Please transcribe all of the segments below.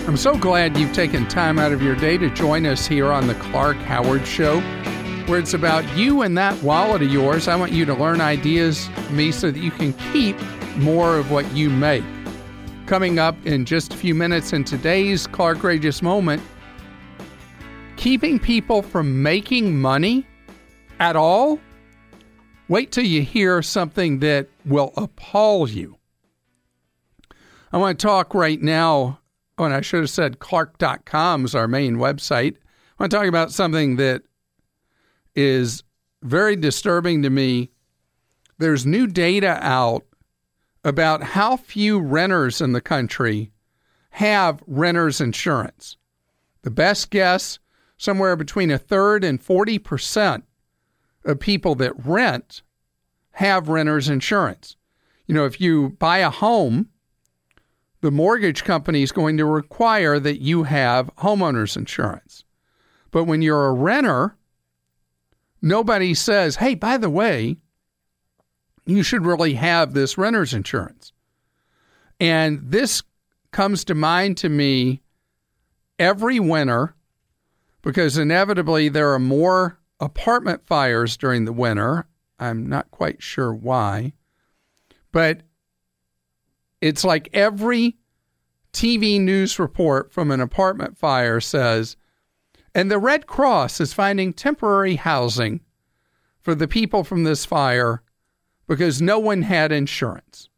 I'm so glad you've taken time out of your day to join us here on the Clark Howard Show, where it's about you and that wallet of yours. I want you to learn ideas from me so that you can keep more of what you make. Coming up in just a few minutes in today's Clark Rageous Moment, keeping people from making money at all? Wait till you hear something that will appall you. I want to talk right now, and I should have said Clark.com is our main website. I want to talk about something that is very disturbing to me. There's new data out about how few renters in the country have renter's insurance. The best guess, somewhere between a third and 40% of people that rent have renter's insurance. You know, if you buy a home, the mortgage company is going to require that you have homeowner's insurance. But when you're a renter, nobody says, hey, by the way, you should really have this renter's insurance. And this comes to mind to me every winter because inevitably there are more apartment fires during the winter. I'm not quite sure why, but it's like every TV news report from an apartment fire says, and the Red Cross is finding temporary housing for the people from this fire because no one had insurance.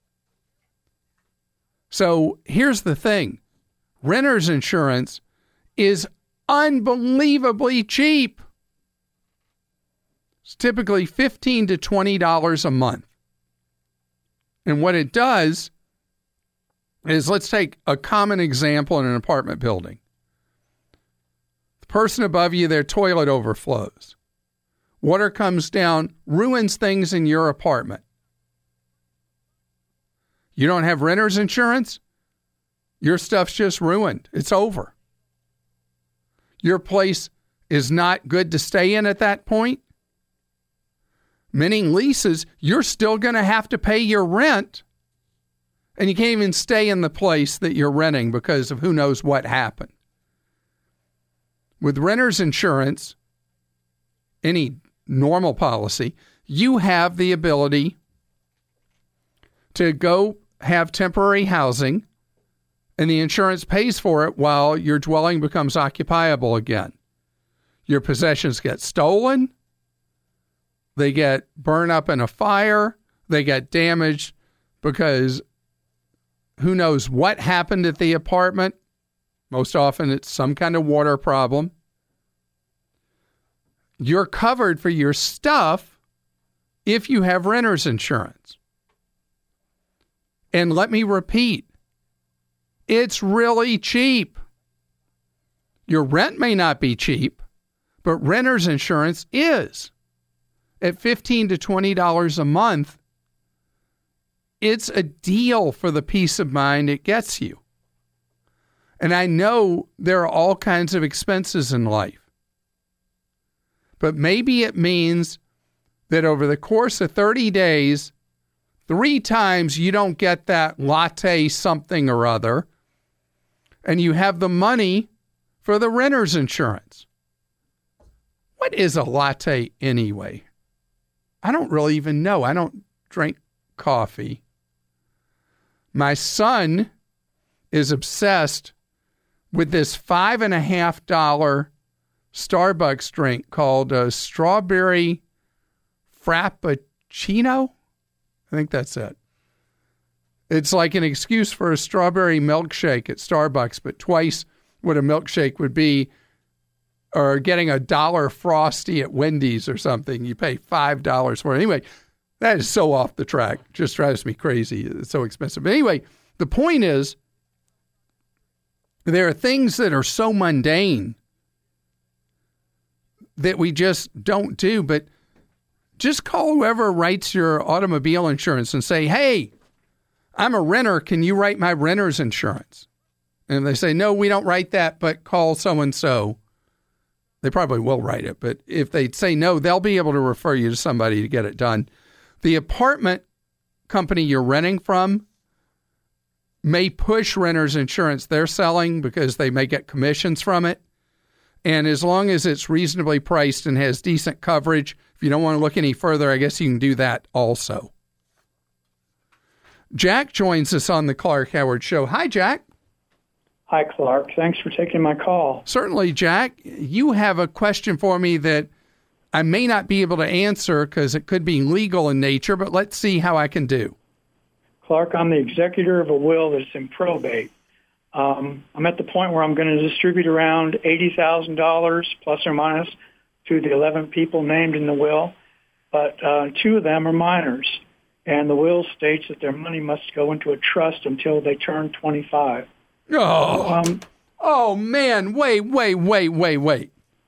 So here's the thing. Renter's insurance is unbelievably cheap. It's typically $15 to $20 a month. And what it does is, let's take a common example in an apartment building. The person above you, their toilet overflows. Water comes down, ruins things in your apartment. You don't have renter's insurance? Your stuff's just ruined. It's over. Your place is not good to stay in at that point. Many leases, you're still going to have to pay your rent, and you can't even stay in the place that you're renting because of who knows what happened. With renter's insurance, any normal policy, you have the ability to go have temporary housing, and the insurance pays for it while your dwelling becomes occupiable again. Your possessions get stolen. They get burned up in a fire. They get damaged because who knows what happened at the apartment. Most often it's some kind of water problem. You're covered for your stuff if you have renter's insurance. And let me repeat, it's really cheap. Your rent may not be cheap, but renter's insurance is. At $15 to $20 a month, it's a deal for the peace of mind it gets you. And I know there are all kinds of expenses in life. But maybe it means that over the course of 30 days, 3 times you don't get that latte something or other, and you have the money for the renter's insurance. What is a latte anyway? I don't really even know. I don't drink coffee. My son is obsessed with this $5.50 Starbucks drink called a strawberry frappuccino. I think that's it. It's like an excuse for a strawberry milkshake at Starbucks, but twice what a milkshake would be, or getting a $1 Frosty at Wendy's or something. You pay $5 for it. Anyway, that is so off the track. Just drives me crazy. It's so expensive. But anyway, the point is, there are things that are so mundane that we just don't do. But just call whoever writes your automobile insurance and say, hey, I'm a renter. Can you write my renter's insurance? And they say, no, we don't write that, but call so-and-so. They probably will write it, but if they say no, they'll be able to refer you to somebody to get it done. The apartment company you're renting from, may push renters insurance they're selling because they may get commissions from it. And as long as it's reasonably priced and has decent coverage, if you don't want to look any further, I guess you can do that also. Jack joins us on the Clark Howard Show. Hi, Jack. Hi, Clark. Thanks for taking my call. Certainly, Jack. You have a question for me that I may not be able to answer because it could be legal in nature, but let's see how I can do. Clark, I'm the executor of a will that's in probate. I'm at the point where I'm going to distribute around $80,000 plus or minus to the 11 people named in the will, but 2 of them are minors, and the will states that their money must go into a trust until they turn 25. Oh, man, wait.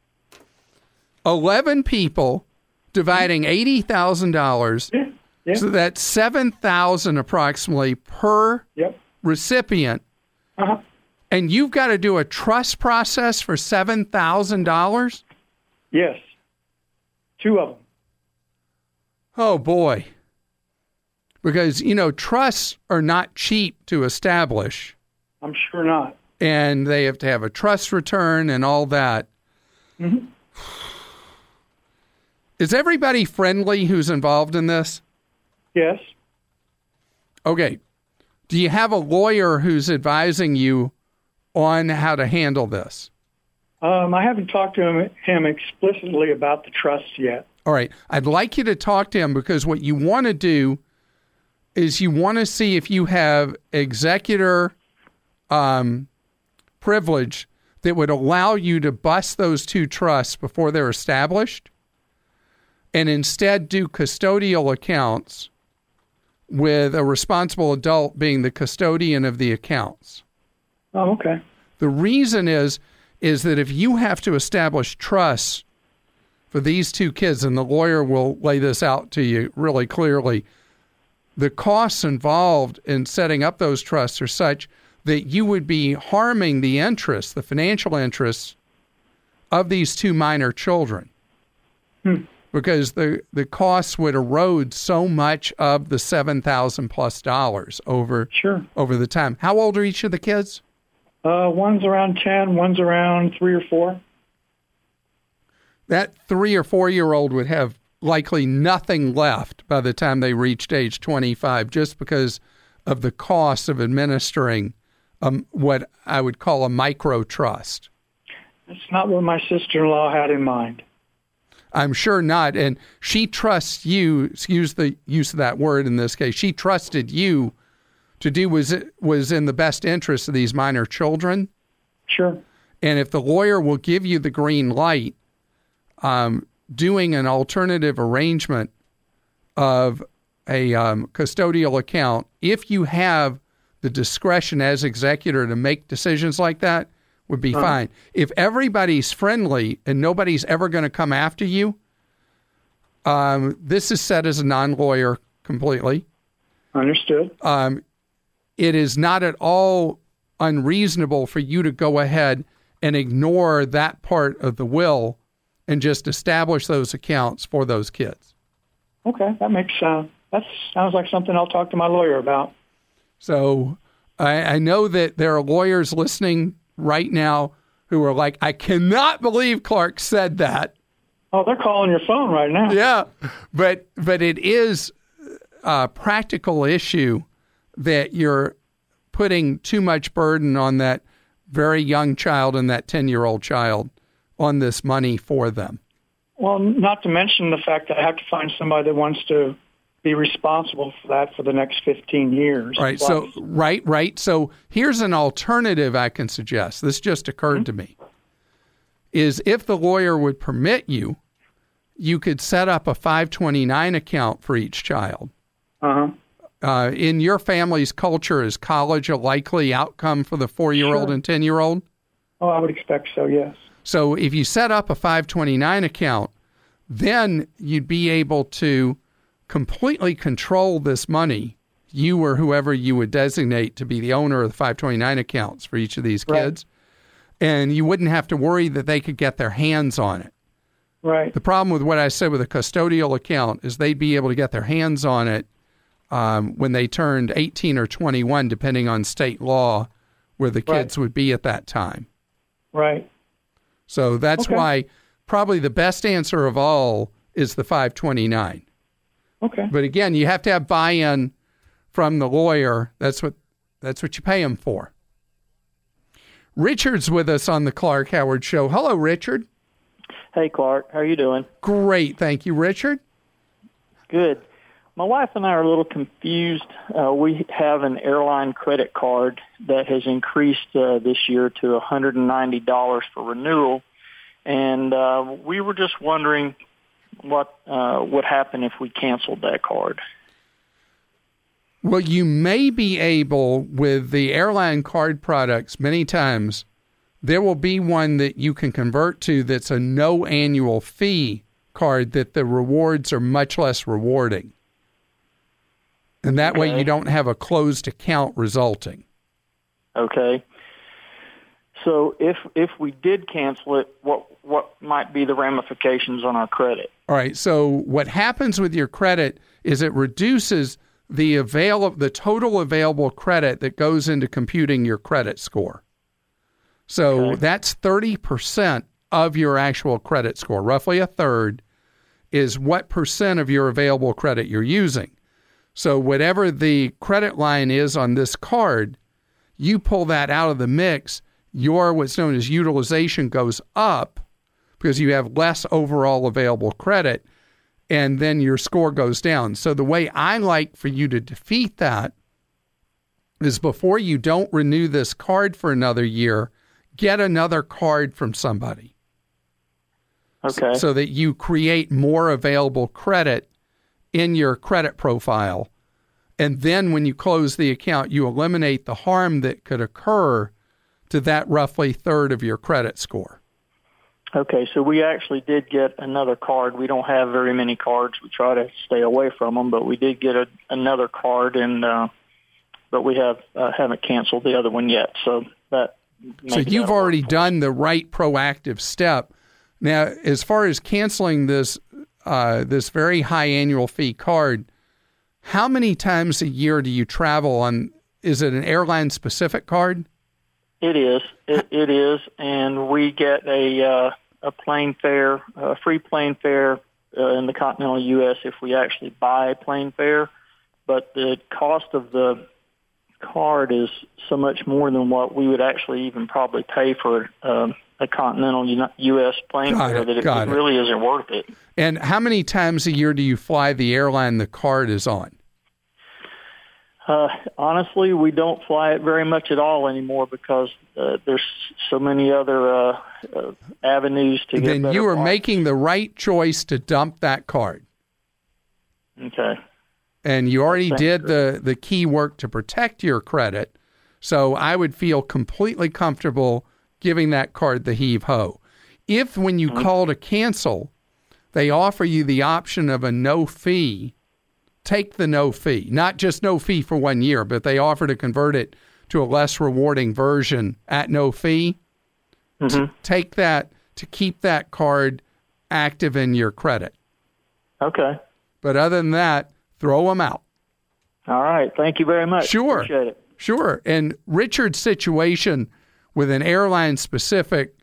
11 people dividing $80,000. Yeah. So that's $7,000 approximately per recipient. Uh-huh. And you've got to do a trust process for $7,000? Yes. 2 of them. Oh, boy. Because, trusts are not cheap to establish. I'm sure not. And they have to have a trust return and all that. Mm-hmm. Is everybody friendly who's involved in this? Yes. Okay. Do you have a lawyer who's advising you on how to handle this? I haven't talked to him explicitly about the trust yet. All right. I'd like you to talk to him because what you want to do is you want to see if you have executor privilege that would allow you to bust those 2 trusts before they're established and instead do custodial accounts with a responsible adult being the custodian of the accounts. Oh, okay. The reason is that if you have to establish trusts for these 2 kids, and the lawyer will lay this out to you really clearly, the costs involved in setting up those trusts are such that you would be harming the interests, the financial interests of these 2 minor children. Because the costs would erode so much of the $7,000 plus over the time. How old are each of the kids? One's around 10, one's around 3 or 4. That 3 or 4-year-old would have likely nothing left by the time they reached age 25, just because of the cost of administering what I would call a micro trust. That's not what my sister-in-law had in mind. I'm sure not. And she trusts you, excuse the use of that word in this case, she trusted you to do was in the best interest of these minor children. Sure. And if the lawyer will give you the green light, doing an alternative arrangement of a custodial account, if you have the discretion as executor to make decisions like that, would be fine. If everybody's friendly and nobody's ever going to come after you, this is set as a non-lawyer completely. Understood. It is not at all unreasonable for you to go ahead and ignore that part of the will and just establish those accounts for those kids. Okay, that sounds like something I'll talk to my lawyer about. So I know that there are lawyers listening right now who are like, I cannot believe Clark said that. Oh, they're calling your phone right now. Yeah, but it is a practical issue that you're putting too much burden on that very young child and that 10-year-old child on this money for them. Well, not to mention the fact that I have to find somebody that wants to be responsible for that for the next 15 years. Right. Plus. So, right. So here's an alternative I can suggest. This just occurred to me. Is if the lawyer would permit you, you could set up a 529 account for each child. In your family's culture, is college a likely outcome for the 4-year-old and 10-year-old? Oh, I would expect so, yes. So if you set up a 529 account, then you'd be able to completely control this money, you or whoever you would designate to be the owner of the 529 accounts for each of these kids. Right. And you wouldn't have to worry that they could get their hands on it. Right. The problem with what I said with a custodial account is they'd be able to get their hands on it when they turned 18 or 21, depending on state law, where the kids would be at that time. Right. So that's why probably the best answer of all is the 529. Okay. But again, you have to have buy-in from the lawyer. That's what you pay him for. Richard's with us on the Clark Howard Show. Hello, Richard. Hey, Clark. How are you doing? Great. Thank you, Richard. Good. My wife and I are a little confused. We have an airline credit card that has increased this year to $190 for renewal. And we were just wondering what would happen if we canceled that card. Well, you may be able, with the airline card products, many times, there will be one that you can convert to that's a no annual fee card that the rewards are much less rewarding. And that way you don't have a closed account resulting. Okay. So if we did cancel it, what might be the ramifications on our credit? All right. So what happens with your credit is it reduces the total available credit that goes into computing your credit score. So that's 30% of your actual credit score. Roughly a third is what percent of your available credit you're using. So whatever the credit line is on this card, you pull that out of the mix, your what's known as utilization goes up because you have less overall available credit, and then your score goes down. So the way I like for you to defeat that is before you don't renew this card for another year, get another card from somebody. Okay. So that you create more available credit in your credit profile. And then when you close the account, you eliminate the harm that could occur to that roughly third of your credit score. Okay, so we actually did get another card. We don't have very many cards. We try to stay away from them, but we did get another card, and but we haven't canceled the other one yet. So you've already done the right proactive step. Now, as far as canceling this very high annual fee card, how many times a year do you travel on? Is it an airline specific card? It is. It is, and we get a plane fare, a free plane fare in the continental U.S. if we actually buy a plane fare. But the cost of the card is so much more than what we would actually even probably pay for a continental U.S. plane fare that it really isn't worth it. And how many times a year do you fly the airline the card is on? Honestly, we don't fly it very much at all anymore because there's so many other avenues to get better. Then you are making the right choice to dump that card. Okay. And you already did the key work to protect your credit, so I would feel completely comfortable giving that card the heave-ho. If when you call to cancel, they offer you the option of a no fee, take the no fee. Not just no fee for 1 year, but they offer to convert it to a less rewarding version at no fee. Take that to keep that card active in your credit. Okay. But other than that, throw them out. All right. Thank you very much. Sure. Appreciate it. Sure. And Richard's situation with an airline-specific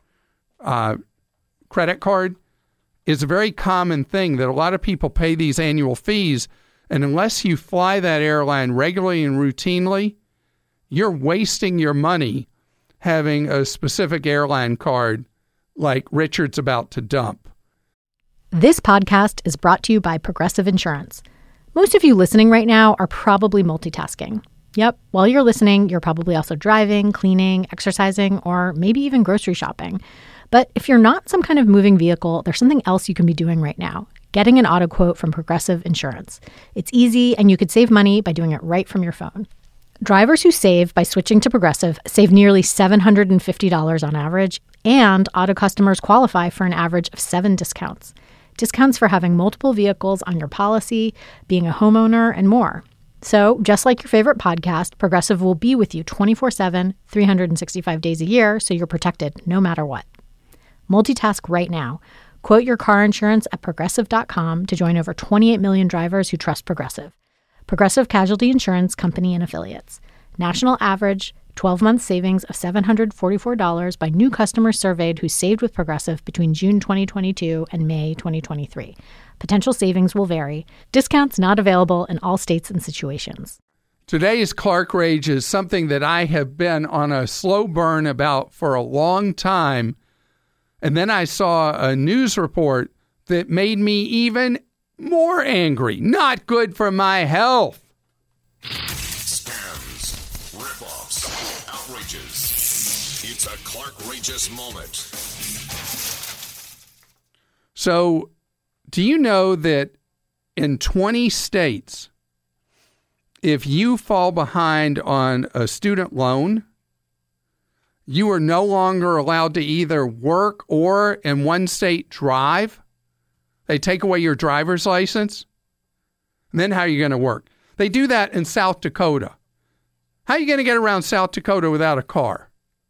credit card is a very common thing that a lot of people pay these annual fees, and unless you fly that airline regularly and routinely, you're wasting your money having a specific airline card like Richard's about to dump. This podcast is brought to you by Progressive Insurance. Most of you listening right now are probably multitasking. Yep, while you're listening, you're probably also driving, cleaning, exercising, or maybe even grocery shopping. But if you're not some kind of moving vehicle, there's something else you can be doing right now. Getting an auto quote from Progressive Insurance. It's easy, and you could save money by doing it right from your phone. Drivers who save by switching to Progressive save nearly $750 on average, and auto customers qualify for an average of 7 discounts. Discounts for having multiple vehicles on your policy, being a homeowner, and more. So, just like your favorite podcast, Progressive will be with you 24/7, 365 days a year, so you're protected no matter what. Multitask right now. Quote your car insurance at Progressive.com to join over 28 million drivers who trust Progressive. Progressive Casualty Insurance Company and Affiliates. National average 12-month savings of $744 by new customers surveyed who saved with Progressive between June 2022 and May 2023. Potential savings will vary. Discounts not available in all states and situations. Today's Clark Rage is something that I have been on a slow burn about for a long time. And then I saw a news report that made me even more angry. Not good for my health. Scams, rip-offs, outrages. It's a Clark Rageous moment. So, do you know that in 20 states, if you fall behind on a student loan, you are no longer allowed to either work or, in one state, drive? They take away your driver's license. And then how are you going to work? They do that in South Dakota. How are you going to get around South Dakota without a car?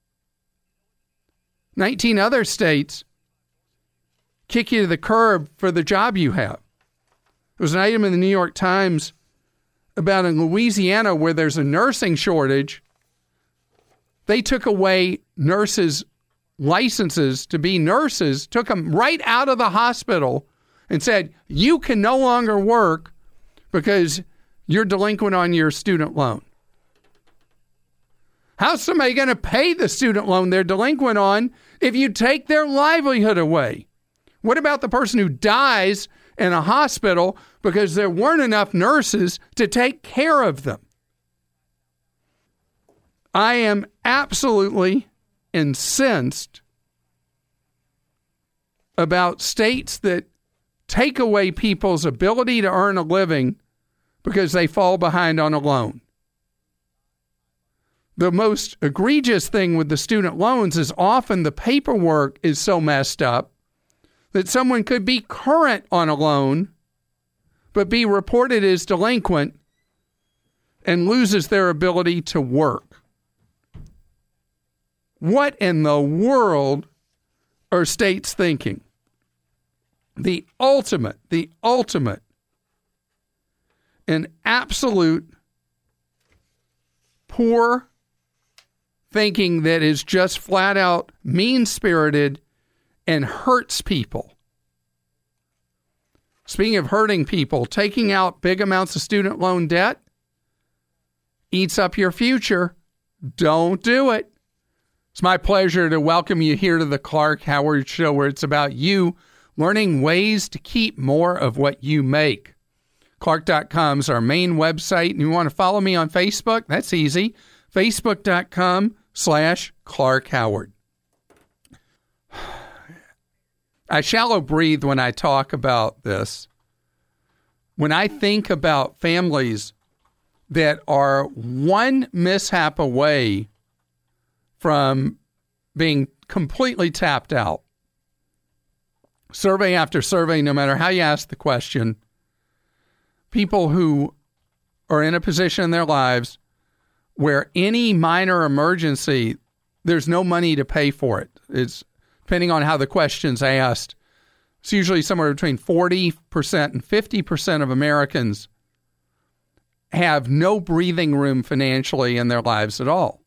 19 other states kick you to the curb for the job you have. There was an item in the New York Times about in Louisiana where there's a nursing shortage. They took away nurses' licenses to be nurses, took them right out of the hospital and said, you can no longer work because you're delinquent on your student loan. How's somebody going to pay the student loan they're delinquent on if you take their livelihood away? What about the person who dies in a hospital because there weren't enough nurses to take care of them? I am absolutely incensed about states that take away people's ability to earn a living because they fall behind on a loan. The most egregious thing with the student loans is often the paperwork is so messed up that someone could be current on a loan but be reported as delinquent and loses their ability to work. What in the world are states thinking? The ultimate, and absolute poor thinking that is just flat out mean-spirited and hurts people. Speaking of hurting people, taking out big amounts of student loan debt eats up your future. Don't do it. It's my pleasure to welcome you here to the Clark Howard Show, where it's about you learning ways to keep more of what you make. Clark.com is our main website, and you want to follow me on Facebook? That's easy. Facebook.com/Clark Howard. I shallow breathe when I talk about this. When I think about families that are one mishap away from being completely tapped out, survey after survey, no matter how you ask the question, people who are in a position in their lives where any minor emergency, there's no money to pay for it. It's depending on how the question's asked. It's usually somewhere between 40% and 50% of Americans have no breathing room financially in their lives at all.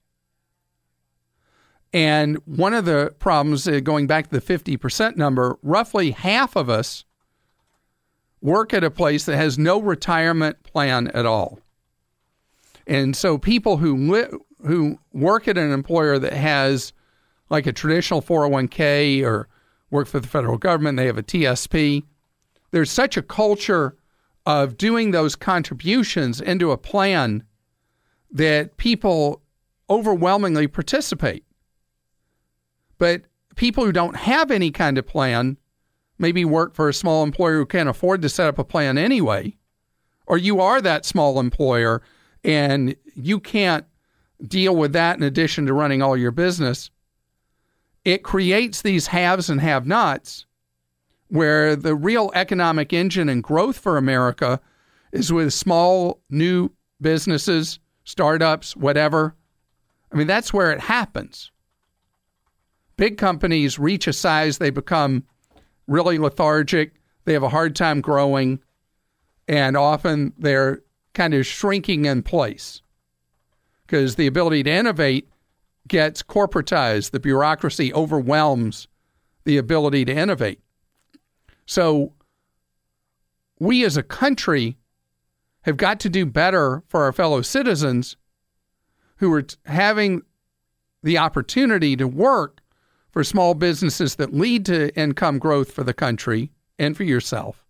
And one of the problems, going back to the 50% number, roughly half of us work at a place that has no retirement plan at all. And so people who work at an employer that has like a traditional 401k or work for the federal government, they have a TSP, there's such a culture of doing those contributions into a plan that people overwhelmingly participate. But people who don't have any kind of plan maybe work for a small employer who can't afford to set up a plan anyway, or you are that small employer and you can't deal with that in addition to running all your business. It creates these haves and have-nots where the real economic engine and growth for America is with small, new businesses, startups, whatever. I mean, that's where it happens. Big companies reach a size, they become really lethargic, they have a hard time growing, and often they're kind of shrinking in place because the ability to innovate gets corporatized. The bureaucracy overwhelms the ability to innovate. So we as a country have got to do better for our fellow citizens who are having the opportunity to work for small businesses that lead to income growth for the country and for yourself,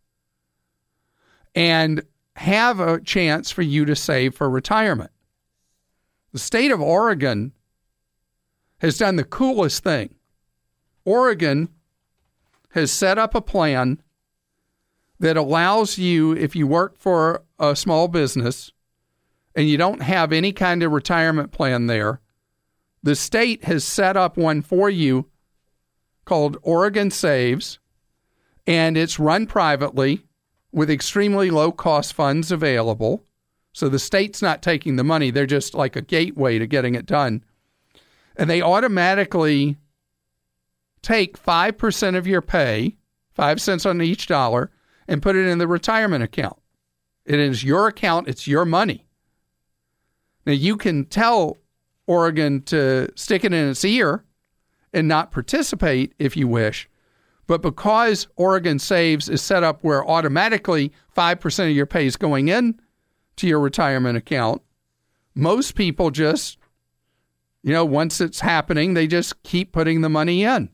and have a chance for you to save for retirement. The state of Oregon has done the coolest thing. Oregon has set up a plan that allows you, if you work for a small business and you don't have any kind of retirement plan there, the state has set up one for you called Oregon Saves, and it's run privately with extremely low-cost funds available. So the state's not taking the money. They're just like a gateway to getting it done. And they automatically take 5% of your pay, 5 cents on each dollar, and put it in the retirement account. It is your account. It's your money. Now, you can tell Oregon to stick it in its ear and not participate if you wish. But because Oregon Saves is set up where automatically 5% of your pay is going in to your retirement account, most people just, once it's happening, they just keep putting the money in.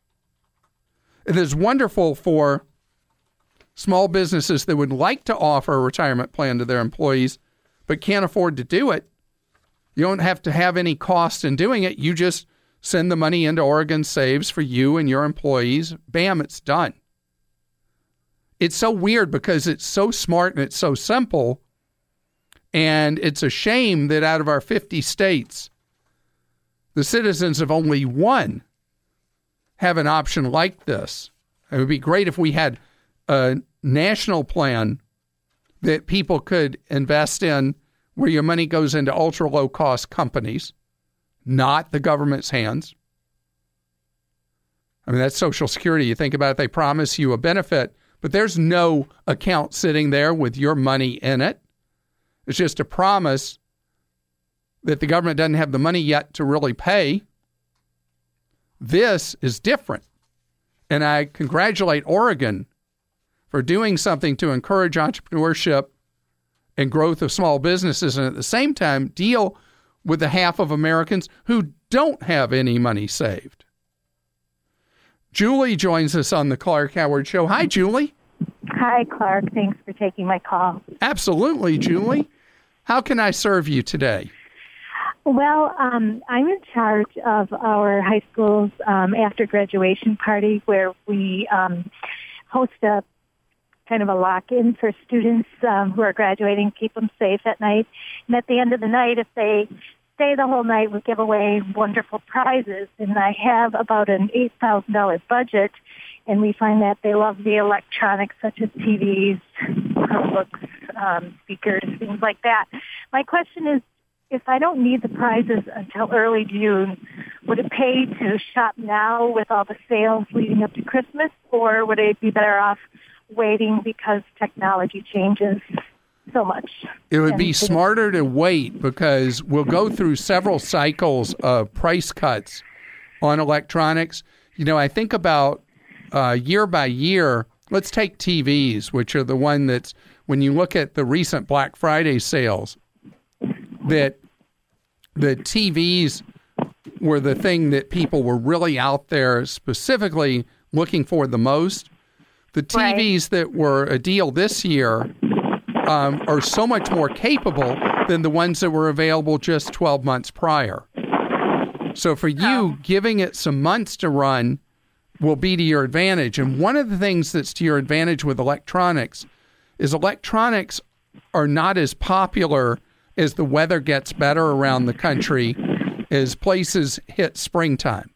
It is wonderful for small businesses that would like to offer a retirement plan to their employees but can't afford to do it. You don't have to have any cost in doing it. You just send the money into Oregon Saves for you and your employees. Bam, it's done. It's so weird because it's so smart and it's so simple. And it's a shame that out of our 50 states, the citizens of only one have an option like this. It would be great if we had a national plan that people could invest in where your money goes into ultra low cost companies, not the government's hands. I mean, that's Social Security. You think about it, they promise you a benefit, but there's no account sitting there with your money in it. It's just a promise that the government doesn't have the money yet to really pay. This is different. And I congratulate Oregon for doing something to encourage entrepreneurship and growth of small businesses, and at the same time deal with the half of Americans who don't have any money saved. Julie joins us on the Clark Howard Show. Hi, Julie. Hi, Clark. Thanks for taking my call. Absolutely, Julie. How can I serve you today? Well, I'm in charge of our high school's after graduation party where we host a kind of a lock-in for students who are graduating, keep them safe at night. And at the end of the night, if they stay the whole night, we give away wonderful prizes. And I have about an $8,000 budget, and we find that they love the electronics such as TVs, Chromebooks, speakers, things like that. My question is, if I don't need the prizes until early June, would it pay to shop now with all the sales leading up to Christmas, or would I be better off waiting because technology changes so much? It would be smarter to wait because we'll go through several cycles of price cuts on electronics. I think about year by year, let's take TVs, which are the one that's, when you look at the recent Black Friday sales, that the TVs were the thing that people were really out there specifically looking for the most. The TVs that were a deal this year are so much more capable than the ones that were available just 12 months prior. So for you, giving it some months to run will be to your advantage. And one of the things that's to your advantage with electronics is electronics are not as popular as the weather gets better around the country as places hit springtime.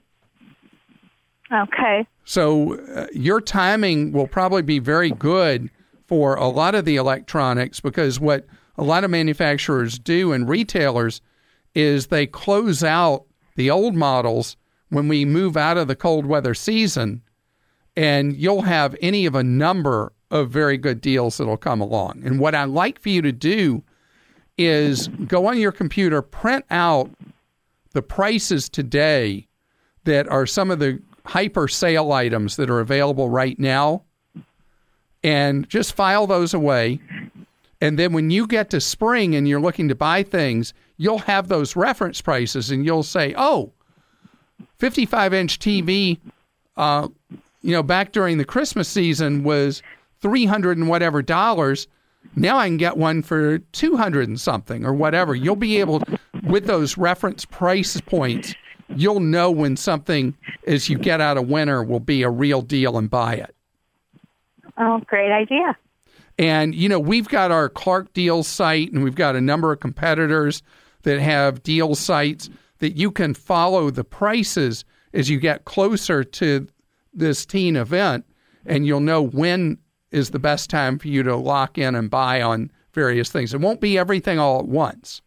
Okay. So your timing will probably be very good for a lot of the electronics because what a lot of manufacturers do and retailers is they close out the old models when we move out of the cold weather season, and you'll have any of a number of very good deals that'll come along. And what I'd like for you to do is go on your computer, print out the prices today that are some of the hyper sale items that are available right now, and just file those away. And then when you get to spring and you're looking to buy things, you'll have those reference prices, and you'll say, oh, 55-inch TV, back during the Christmas season was $300 and whatever dollars. Now I can get one for $200 and something or whatever. You'll be able to, with those reference price points, you'll know when something, as you get out of winter, will be a real deal and buy it. Oh, great idea. And, we've got our Clark Deals site, and we've got a number of competitors that have deal sites that you can follow the prices as you get closer to this teen event, and you'll know when is the best time for you to lock in and buy on various things. It won't be everything all at once.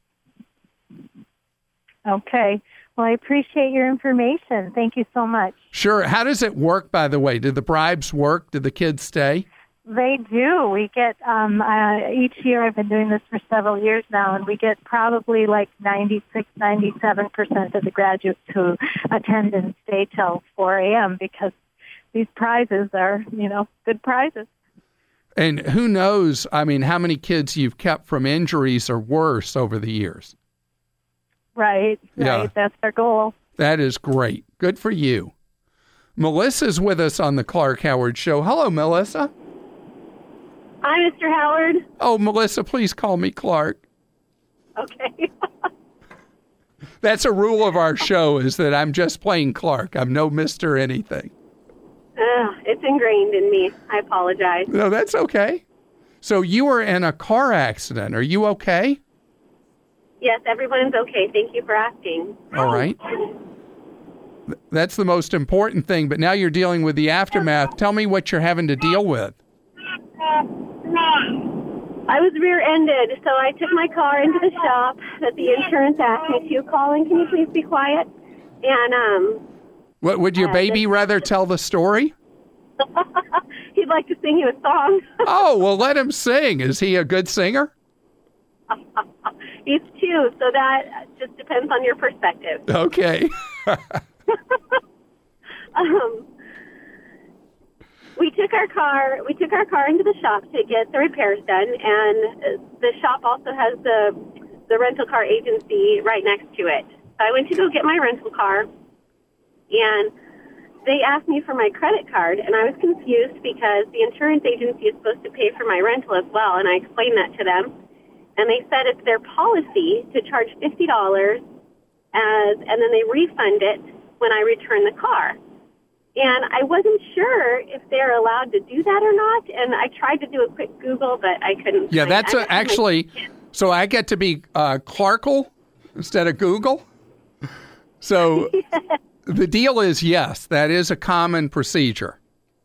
Okay. Well, I appreciate your information. Thank you so much. Sure. How does it work, by the way? Did the bribes work? Did the kids stay? They do. We get, each year, I've been doing this for several years now, and we get probably like 96, 97% of the graduates who attend and stay till 4 a.m. because these prizes are, good prizes. And who knows, how many kids you've kept from injuries or worse over the years. Right. Yeah. That's our goal. That is great. Good for you. Melissa's with us on the Clark Howard Show. Hello, Melissa. Hi, Mr. Howard. Oh, Melissa, please call me Clark. Okay. That's a rule of our show, is that I'm just plain Clark. I'm no Mr. anything. It's ingrained in me. I apologize. No, that's okay. So you were in a car accident. Are you okay? Yes, everyone's okay. Thank you for asking. All right. That's the most important thing, but now you're dealing with the aftermath. Tell me what you're having to deal with. I was rear-ended, so I took my car into the shop that the insurance asked me to. Colin, can you please be quiet? And what would your baby rather tell the story? He'd like to sing you a song. Oh, well, let him sing. Is he a good singer? He's 2, so that just depends on your perspective. Okay. We took our car into the shop to get the repairs done, and the shop also has the rental car agency right next to it. So I went to go get my rental car, and they asked me for my credit card, and I was confused because the insurance agency is supposed to pay for my rental as well, and I explained that to them, and they said it's their policy to charge $50, and then they refund it when I return the car. And I wasn't sure if they're allowed to do that or not, and I tried to do a quick Google, but I couldn't. Yeah, that's actually, so I get to be Clarkle instead of Google. So the deal is, yes, that is a common procedure.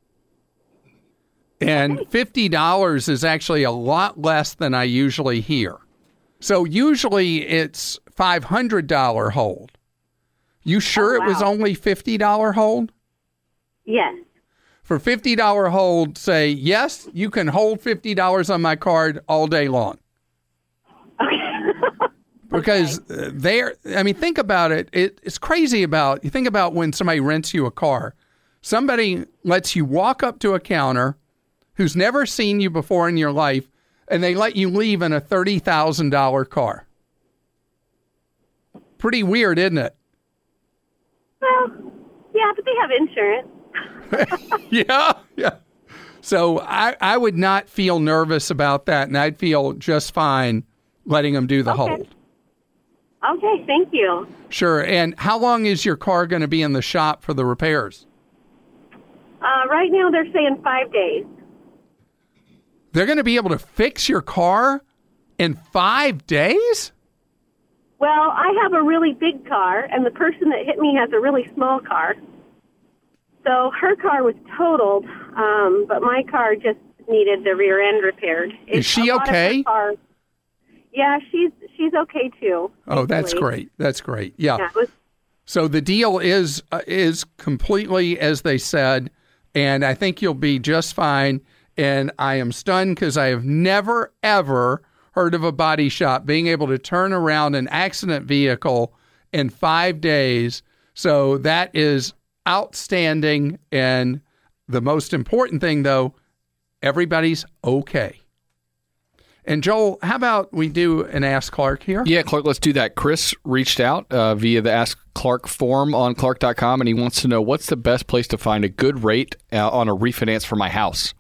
And $50 is actually a lot less than I usually hear. So usually it's $500 hold. You sure it was only $50 hold? Yes. For $50 hold, say, yes, you can hold $50 on my card all day long. Okay. Because think about it. It's crazy you think about when somebody rents you a car. Somebody lets you walk up to a counter who's never seen you before in your life, and they let you leave in a $30,000 car. Pretty weird, isn't it? Well, yeah, but they have insurance. Yeah. So I would not feel nervous about that, and I'd feel just fine letting them do the hold. Okay, thank you. Sure. And how long is your car going to be in the shop for the repairs? Right now they're saying 5 days. They're going to be able to fix your car in 5 days? Well, I have a really big car, and the person that hit me has a really small car. So her car was totaled, but my car just needed the rear end repaired. Is she okay? Yeah, she's okay too. Oh, that's great. That's great. Yeah. So the deal is completely as they said, and I think you'll be just fine. And I am stunned because I have never, ever heard of a body shop being able to turn around an accident vehicle in 5 days. So that is outstanding. And the most important thing, though, everybody's okay. And Joel, how about we do an Ask Clark here? Yeah, Clark, let's do that. Chris reached out via the Ask Clark form on Clark.com, and he wants to know what's the best place to find a good rate on a refinance for my house.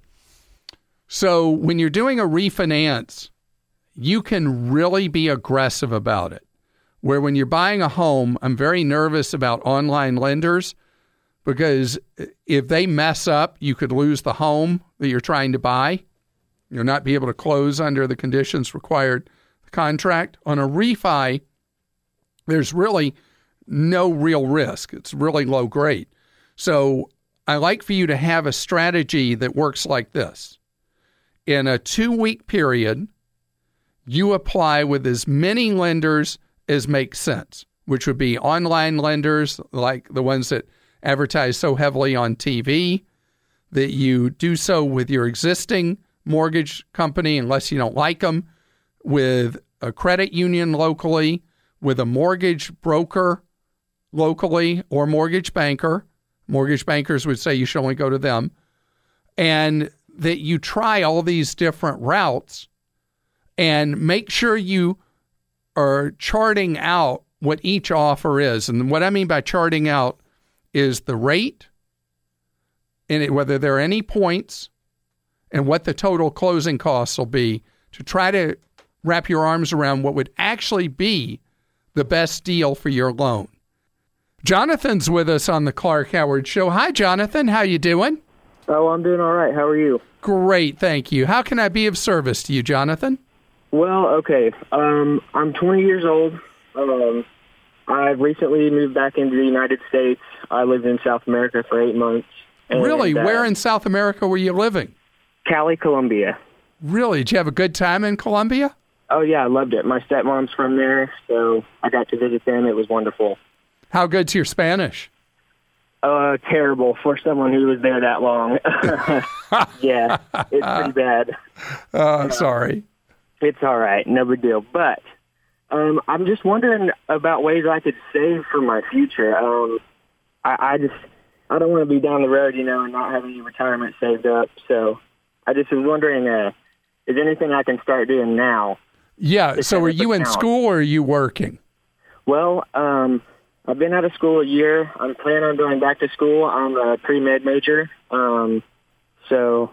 So when you're doing a refinance, you can really be aggressive about it. Where when you're buying a home, I'm very nervous about online lenders because if they mess up, you could lose the home that you're trying to buy. You'll not be able to close under the conditions required the contract. On a refi, there's really no real risk. It's really low grade. So I like for you to have a strategy that works like this. In a 2-week period, you apply with as many lenders as makes sense, which would be online lenders like the ones that advertise so heavily on TV, that you do so with your existing mortgage company unless you don't like them, with a credit union locally, with a mortgage broker locally, or mortgage banker. Mortgage bankers would say you should only go to them. And that you try all these different routes and make sure you are charting out what each offer is. And what I mean by charting out is the rate, and whether there are any points, and what the total closing costs will be, to try to wrap your arms around what would actually be the best deal for your loan. Jonathan's with us on the Clark Howard Show. Hi, Jonathan. How you doing? Oh, I'm doing all right. How are you? Great, thank you. How can I be of service to you, Jonathan? Well, okay. I'm 20 years old. I've recently moved back into the United States. I lived in South America for 8 months. Really? Where in South America were you living? Cali, Colombia. Really? Did you have a good time in Colombia? Oh, yeah, I loved it. My stepmom's from there, so I got to visit them. It was wonderful. How good's your Spanish? Terrible for someone who was there that long. Yeah, it's pretty bad. Sorry. It's all right. No big deal. But I'm just wondering about ways I could save for my future. I don't want to be down the road, and not have any retirement saved up. So I just was wondering, is there anything I can start doing now? Yeah. So are you in school or are you working? Well, I've been out of school a year. I'm planning on going back to school. I'm a pre-med major. So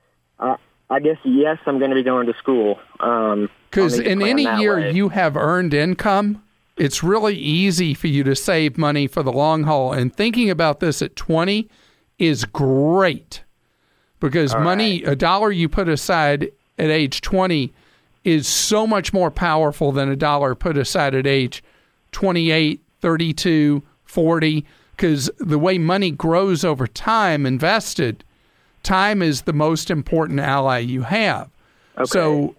I guess, yes, I'm going to be going to school. Because in any year you have earned income, it's really easy for you to save money for the long haul. And thinking about this at 20 is great because money, a dollar you put aside at age 20 is so much more powerful than a dollar put aside at age 28, 32, 40, because the way money grows over time invested, time is the most important ally you have. Okay. So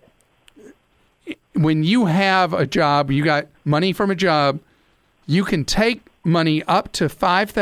when you have a job, you got money from a job, you can take money up to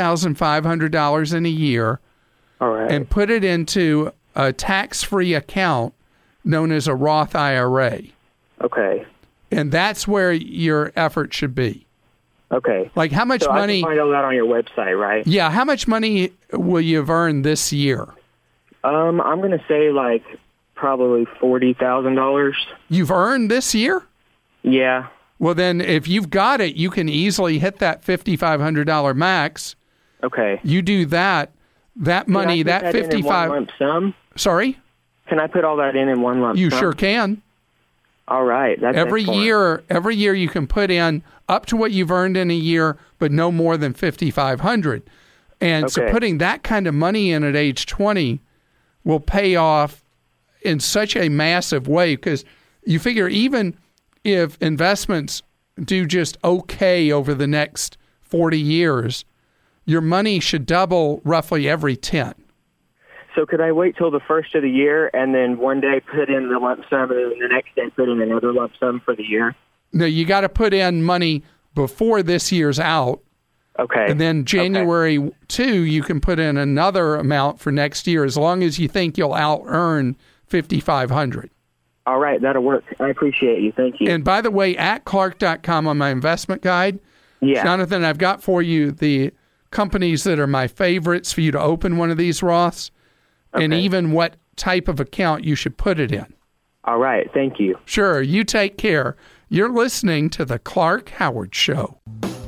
$5,500 in a year and put it into a tax-free account known as a Roth IRA. Okay. And that's where your effort should be. Okay. Like how much money? I can find all that on your website, right? Yeah. How much money will you have earned this year? I'm going to say like probably $40,000. You've earned this year? Yeah. Well, then if you've got it, you can easily hit that $5,500 max. Okay. You do that. That money, that 55. In one lump sum? Sorry? Can I put all that in one lump sum? You sure can. All right. That's every year you can put in up to what you've earned in a year, but no more than $5,500. And so putting that kind of money in at age 20 will pay off in such a massive way, because you figure even if investments do just okay over the next 40 years, your money should double roughly every 10. So could I wait till the first of the year and then one day put in the lump sum and then the next day put in another lump sum for the year? No, you got to put in money before this year's out Okay. And then January 2, you can put in another amount for next year as long as you think you'll out-earn $5,500. All right, that'll work. I appreciate you. Thank you. And by the way, at Clark.com on my investment guide, Jonathan, I've got for you the companies that are my favorites for you to open one of these Roths, and even what type of account you should put it in. All right, thank you. Sure, you take care. You're listening to The Clark Howard Show.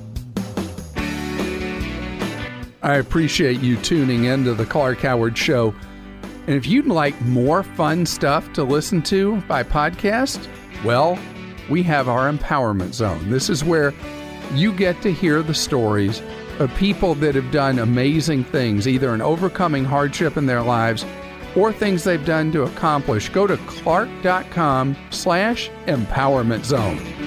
I appreciate you tuning into The Clark Howard Show. And if you'd like more fun stuff to listen to by podcast, well, we have our Empowerment Zone. This is where you get to hear the stories of people that have done amazing things, either in overcoming hardship in their lives or things they've done to accomplish. Go to clark.com/empowerment zone.